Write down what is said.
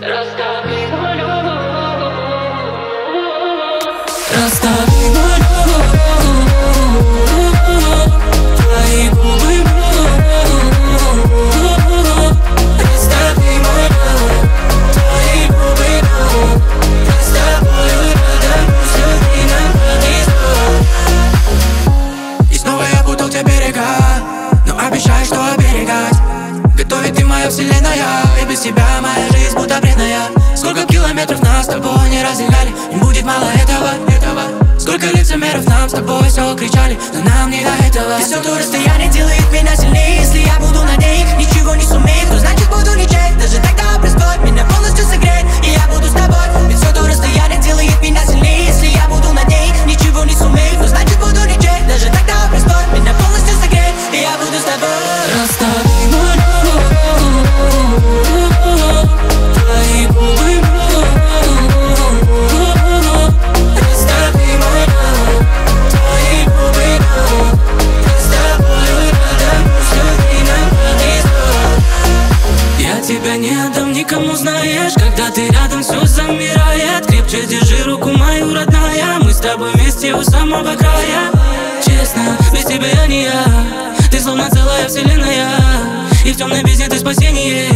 Растопи мою твои губы, растопи мою твои губы, я с тобою рядом, все время повезло. И снова я путал те берега, но обещаю, что оберегать. Готовит ты моя вселенная, и без тебя моя жизнь будто бренная. Сколько километров нас с тобой не разделяли, не будет мало этого. Сколько лицемеров нам с тобой все кричали, но нам не до этого. И все то расстояние делает меня сильнее. Если я буду на них, ничего не сумею, то значит буду ничей. Даже тогда Господь меня полностью согреет, и я буду с тобой. Ведь все то расстояние делает меня сильнее. Если я буду на них, ничего не сумею, то значит буду ничей. Даже тогда Господь меня полностью согреет, и я буду с тобой. Растопи мою твои губы, растопи мою твои губы, я с тобою рядом, все время повезло. Я тебя не отдам никому, знаешь, когда ты рядом, все замирает. Крепче держи руку мою, родная, мы с тобой вместе у самого края. Честно, без тебя я не я, ты словно целая вселенная, и в темной бездне ты спасение.